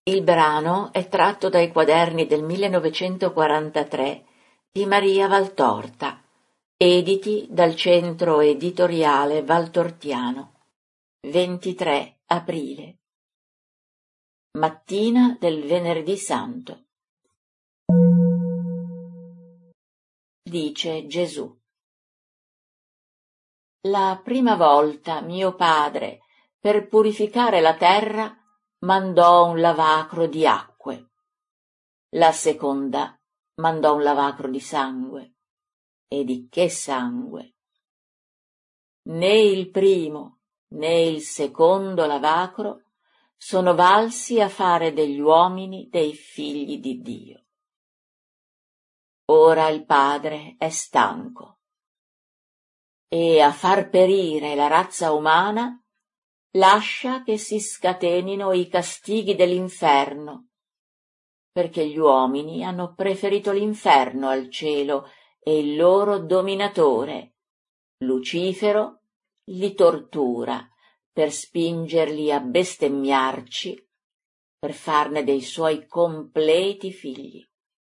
Il brano è tratto dai quaderni del 1943 di Maria Valtorta, editi dal Centro Editoriale Valtortiano. 23 aprile. Mattina del Venerdì Santo. Dice Gesù: la prima volta mio padre, per purificare la terra, mandò un lavacro di acque. La seconda mandò un lavacro di sangue. E di che sangue? Né il primo né il secondo lavacro sono valsi a fare degli uomini dei figli di Dio. Ora il Padre è stanco e, a far perire la razza umana, lascia che si scatenino i castighi dell'inferno, perché gli uomini hanno preferito l'inferno al cielo e il loro dominatore, Lucifero, li tortura per spingerli a bestemmiarci, per farne dei suoi completi figli.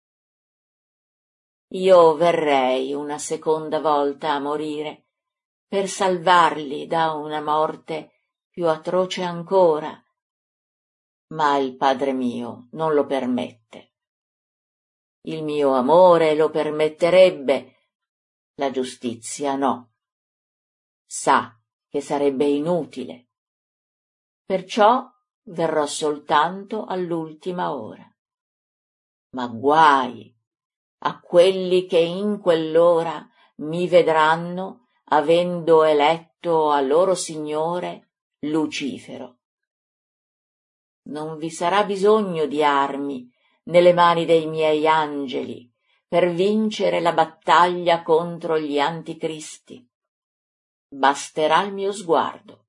Io verrei una seconda volta a morire per salvarli da una morte più atroce ancora, ma il Padre mio non lo permette. Il mio amore lo permetterebbe, la giustizia no. Sa che sarebbe inutile. Perciò verrò soltanto all'ultima ora. Ma guai a quelli che in quell'ora mi vedranno avendo eletto a loro Signore Lucifero. Non vi sarà bisogno di armi nelle mani dei miei angeli per vincere la battaglia contro gli anticristi. Basterà il mio sguardo.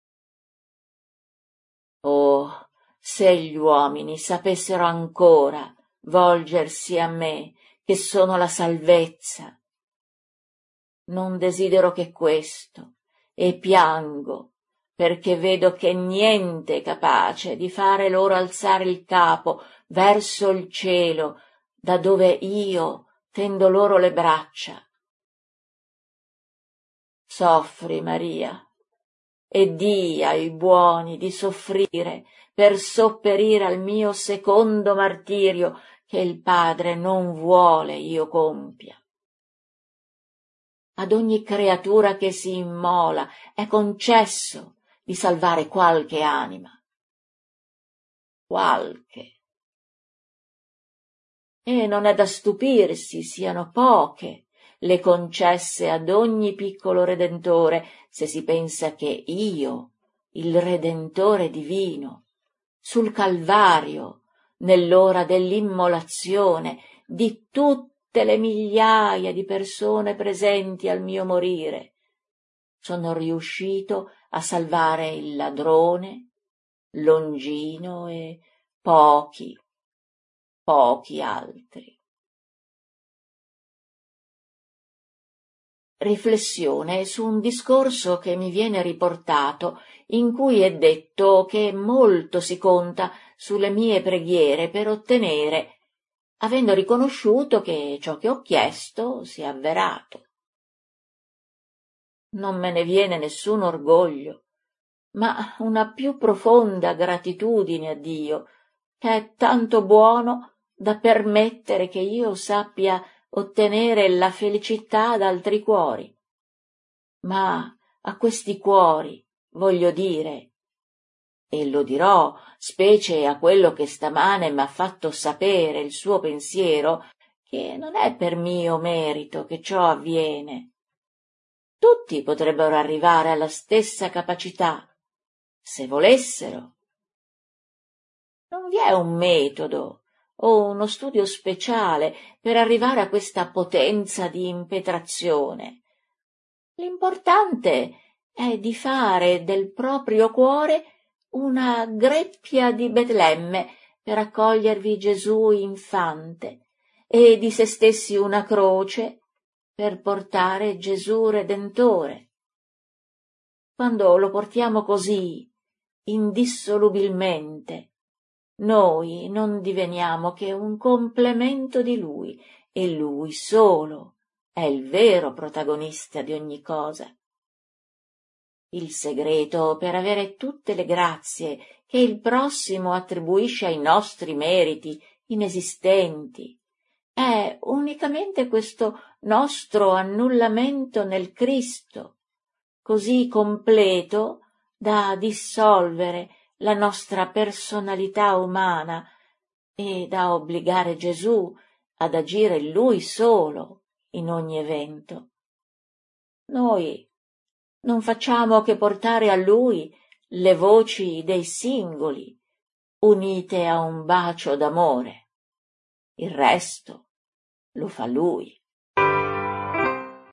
Oh, se gli uomini sapessero ancora volgersi a me, che sono la salvezza. Non desidero che questo, e piango, perché vedo che niente è capace di fare loro alzare il capo verso il cielo, da dove io tendo loro le braccia. Soffri, Maria, e dì ai buoni di soffrire per sopperire al mio secondo martirio che il Padre non vuole io compia. Ad ogni creatura che si immola è concesso di salvare qualche anima. Qualche. E non è da stupirsi siano poche le concesse ad ogni piccolo Redentore, se si pensa che io, il Redentore divino, sul Calvario, nell'ora dell'immolazione di tutte le migliaia di persone presenti al mio morire, sono riuscito a salvare il ladrone, Longino e pochi altri. Riflessione su un discorso che mi viene riportato, in cui è detto che molto si conta sulle mie preghiere per ottenere, avendo riconosciuto che ciò che ho chiesto si è avverato. Non me ne viene nessun orgoglio, ma una più profonda gratitudine a Dio, che è tanto buono da permettere che io sappia ottenere la felicità ad altri cuori. Ma a questi cuori voglio dire, e lo dirò, specie a quello che stamane m'ha fatto sapere il suo pensiero, che non è per mio merito che ciò avviene. Tutti potrebbero arrivare alla stessa capacità, se volessero. Non vi è un metodo o uno studio speciale per arrivare a questa potenza di impetrazione. L'importante è di fare del proprio cuore una greppia di Betlemme per accogliervi Gesù infante, e di se stessi una croce per portare Gesù Redentore. Quando lo portiamo così, indissolubilmente, Noi non diveniamo che un complemento di Lui, e Lui solo è il vero protagonista di ogni cosa. Il segreto per avere tutte le grazie che il prossimo attribuisce ai nostri meriti inesistenti è unicamente questo nostro annullamento nel Cristo, così completo da dissolvere la nostra personalità umana e da obbligare Gesù ad agire Lui solo in ogni evento. Noi non facciamo che portare a Lui le voci dei singoli, unite a un bacio d'amore. Il resto lo fa Lui.